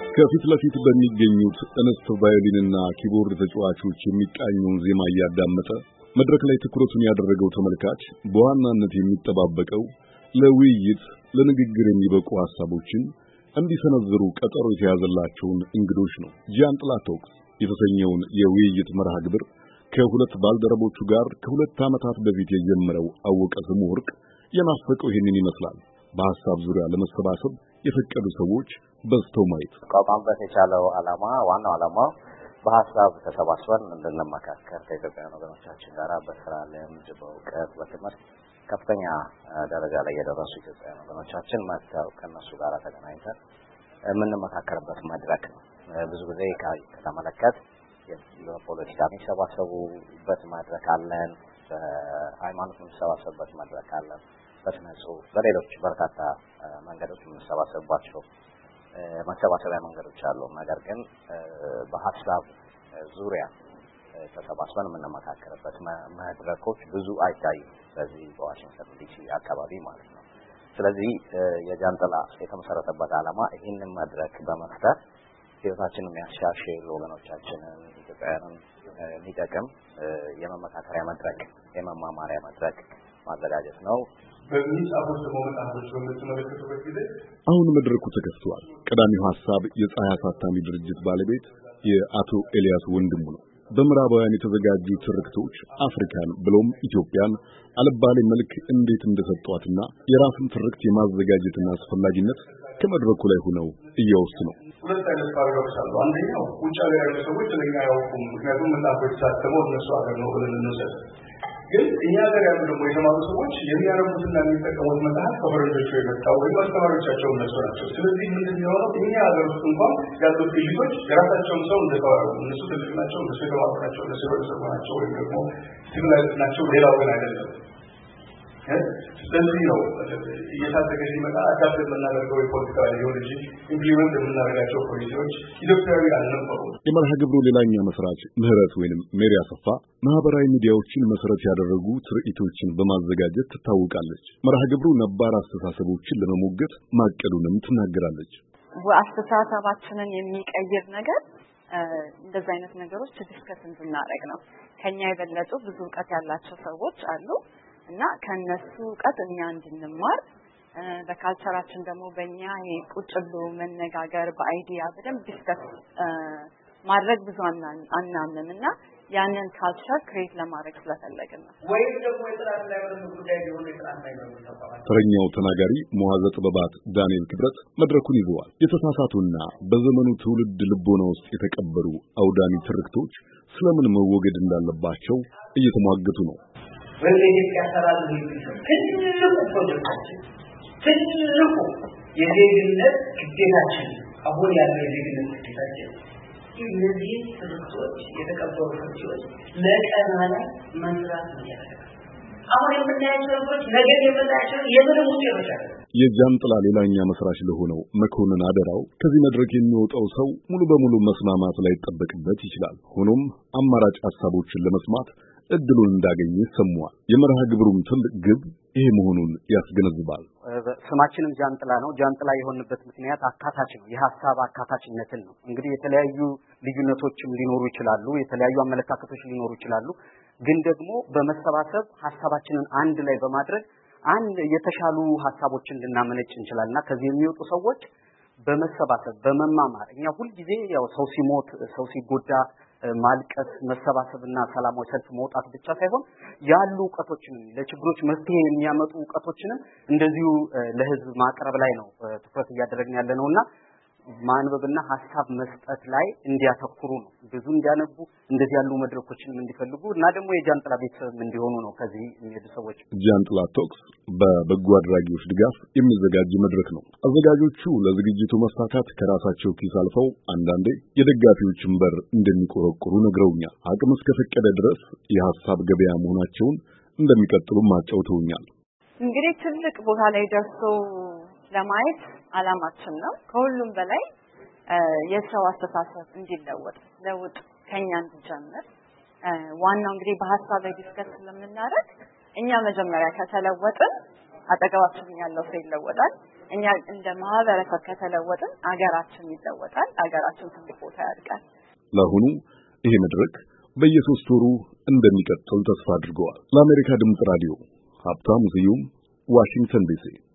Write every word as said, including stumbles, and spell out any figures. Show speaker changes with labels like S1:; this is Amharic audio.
S1: ከፊት ለፊት በሚገኙት እንስት ቫዮሊንና ኪቦርድ ተጫዋቾች የሚቃኘውን ዜማ እያዳመጠ መድረክ ላይ ትኩረቱን ያደረገው ተመልካች በዋናነት የሚጠባበቀው ለውይይት ለንግግር የሚበቁ ሐሳቦችን እንዲሰነዝሩ ቀጠሮ የተያዘላቸውን እንግዶች ነው። ጃንጥላ ቶክስ የተሰኘውን የውይይት መርሃ ግብር ከሁለት ባልደረቦቹ ጋር ከሁለት ዓመታት በፊት የጀመረው አወቀ ስምወርቅ የናፈቀው ይህንን ይመስላል። በሐሳብ ዙሪያ ለመሰባሰብ የፈቀዱ ሰዎች በዝተው ማየት
S2: ቋቋምበት የቻለው ዓላማ ዋናው ዓላማ በሐሳብ ተሰባስበን እንድንመካከር ከኢትዮጵያውያን ወገኖቻችን ጋር በስራ ልምድ በእውቀት በትምህርት ከፍተኛ ደረጃ ላይ የደረሱ ኢትዮጵያውያን ወገኖቻችን መጥተው ከነሱ ጋር ተገናኝተን የምንመካከርበት መድረክ ነው። ብዙ ጊዜ ከተመለከት የፖለቲካ የሚሰባሰቡበት መድረክ አለን፣ በሃይማኖት የሚሰባሰቡበት መድረክ አለን፣ በስነ ጽሁፍ በሌሎች በርካታ መንገዶች የምንሰባሰብባቸው መሰባሰቢያ መንገዶች አሉ። ነገር ግን በሐሳብ ዙሪያ ተሰባስበን የምንመካከርበት መድረኮች ብዙ አይታዩም በዚህ በዋሽንግተን ዲሲ አካባቢ ማለት ነው። ስለዚህ የጃንጥላ የተመሰረተበት ዓላማ ይህንን መድረክ በመፍጠር ህይወታችንን የሚያሻሽል ወገኖቻችንን ኢትዮጵያውያንን የሚጠቅም የመመካከሪያ መድረክ የመማማሪያ መድረክ ማዘጋጀት ነው።
S3: በሚጻፉት መመጣቶች በምትመለከቱበት ጊዜ
S1: አሁን መድረኩ ተከፍቷል። ቀዳሚው ሐሳብ የፀሐይ አሳታሚ ድርጅት ባለቤት የአቶ ኤልያስ ወንድሙ ነው። በምዕራባውያን የተዘጋጁ ትርክቶች አፍሪካን ብሎም ኢትዮጵያን አልባሌ መልክ እንዴት እንደሰጧትና የራስን ትርክት የማዘጋጀትና አስፈላጊነት ከመድረኩ ላይ ሆነው እያወሱ ነው።
S3: ሁለት አይነት ፓራዶክስ አሉ። አንደኛው ውጭ ሀገር ያሉ ሰዎች ስለኛ ያውቁም፣ ምክንያቱም መጣፎች ሳተመው እነሱ ሀገር ነው ብለን እንወስድ። ግን እኛ ሀገር ያሉ ደግሞ የተማሩ ሰዎች የሚያረጉትና የሚጠቀሙት መጽሐፍ ከፈረንጆቹ የመጣው ወይም አስተማሪዎቻቸው እነሱ ናቸው። ስለዚህ ምንድን ነው እኛ ሀገር ውስጥ እንኳን ያሉት ልጆች የራሳቸውን ሰው እንደተዋረው እነሱ ትልቅ ናቸው፣ እነሱ የተማሩ ናቸው፣ እነሱ የወሰኑ ናቸው ወይም ደግሞ ሲቪላይዝ ናቸው፣ ሌላው ግን አይደለም። ስለዚህ ነው እየታደገ ሲመጣ አዳፕት የምናደርገው የፖለቲካ አይዲዮሎጂ ኢምፕሊመንት የምናደርጋቸው ፖሊሲዎች ኢትዮጵያዊ አልነበሩ።
S1: የመርሃ ግብሩ ሌላኛ መስራች ምህረት ወይንም ሜሪ አሰፋ ማህበራዊ ሚዲያዎችን መሰረት ያደረጉ ትርኢቶችን በማዘጋጀት ትታወቃለች። መርሃ ግብሩ ነባር አስተሳሰቦችን ለመሞገት ማቀዱንም ትናገራለች።
S4: አስተሳሰባችንን የሚቀይር ነገር እንደዚህ አይነት ነገሮች ዲስከስ እንድናደርግ ነው። ከኛ የበለጡ ብዙ ዕውቀት ያላቸው ሰዎች አሉ እና ከነሱ ዕውቀት እኛ እንድንማር በካልቸራችን ደግሞ በእኛ ቁጭሉ መነጋገር በአይዲያ በደንብ ዲስከስ ማድረግ ብዙ አናምንም እና ያንን ካልቸር ክሬት ለማድረግ ስለፈለግን ነው።
S3: ወይም ደግሞ የጥራት ላይ ወደ ጉዳይ ቢሆን የጥራት ላይ ነው ተባባል።
S1: ተረኛው ተናጋሪ መዋዘ ጥበባት ዳንኤል ክብረት መድረኩን ይዘዋል። የተሳሳቱና በዘመኑ ትውልድ ልቦና ውስጥ የተቀበሩ አውዳሚ ትርክቶች ስለምን መወገድ እንዳለባቸው እየተሟገቱ ነው።
S3: በኢትዮጵያ ሰራል ትልቁ ፕሮጀክታችን ትልቁ የዜግነት ግዴታችን አሁን ያለው የዜግነት ግዴታችን እነዚህ ትርክቶች የተቀበሩ ፍቺዎች ለቀናላ መስራት ነው ያለው። አሁን የምናያቸው ነገሮች ነገ የምናያቸው የምንም ውጤቶች አሉ።
S1: የጃንጥላ ሌላኛ መስራች ለሆነው መኮንን አደራው ከዚህ መድረክ የሚወጣው ሰው ሙሉ በሙሉ መስማማት ላይ ተጠበቅበት ይችላል። ሆኖም አማራጭ ሐሳቦችን ለመስማት እድሉን እንዳገኘ ሰምቷል። የመርሃ ግብሩም ትልቅ ግብ ይሄ መሆኑን ያስገነዝባል።
S5: ስማችንም ጃንጥላ ነው። ጃንጥላ የሆነበት ምክንያት አካታች ነው። የሐሳብ አካታችነትን ነው። እንግዲህ የተለያዩ ልዩነቶችም ሊኖሩ ይችላሉ፣ የተለያዩ አመለካከቶች ሊኖሩ ይችላሉ። ግን ደግሞ በመሰባሰብ ሐሳባችንን አንድ ላይ በማድረግ አንድ የተሻሉ ሐሳቦችን ልናመነጭ እንችላልና ከዚህ የሚወጡ ሰዎች በመሰባሰብ በመማማር እኛ ሁሉ ጊዜ ያው ሰው ሲሞት ሰው ሲጎዳ ማልቀስ መሰባሰብና ሰላማዊ ሰልፍ መውጣት ብቻ ሳይሆን ያሉ ዕውቀቶችን ለችግሮች መፍትሄ የሚያመጡ ዕውቀቶችን እንደዚሁ ለህዝብ ማቅረብ ላይ ነው ትኩረት እያደረግን ያለነውና ማንበብና ሐሳብ መስጠት ላይ እንዲያተኩሩ ነው። ብዙ እንዲያነቡ እንደዚህ ያሉ መድረኮችንም እንዲፈልጉ እና ደግሞ የጃንጥላ ቤተሰብ እንዲሆኑ ነው ከዚህ የሚሄዱ ሰዎች።
S1: ጃንጥላ ቶክስ በበጎ አድራጊዎች ድጋፍ የሚዘጋጅ መድረክ ነው። አዘጋጆቹ ለዝግጅቱ መሳካት ከራሳቸው ኪስ አልፈው አንዳንዴ የደጋፊዎችን በር እንደሚቆረቆሩ ነግረውኛል። አቅም እስከፈቀደ ድረስ የሐሳብ ገበያ መሆናቸውን እንደሚቀጥሉም አጫውተውኛል።
S4: እንግዲህ ትልቅ ቦታ ላይ ደርሶ ለማየት አላማችን ነው። ከሁሉም በላይ የሰው አስተሳሰብ እንዲለወጥ ለውጥ ከኛ እንዲጀምር ዋናው እንግዲህ በሐሳብ ላይ ዲስከስ ስለምናደርግ እኛ መጀመሪያ ከተለወጥን አጠገባችን ያለው ሰው ይለወጣል። እኛ እንደ ማህበረሰብ ከተለወጥን አገራችን ይለወጣል። አገራችን ትልቅ ቦታ ያድጋል።
S1: ለአሁኑ ይሄ መድረክ በየሶስት ወሩ እንደሚቀጥል ተስፋ አድርገዋል። ለአሜሪካ ድምፅ ራዲዮ ሀብታሙ ስዩም ዋሽንግተን ዲሲ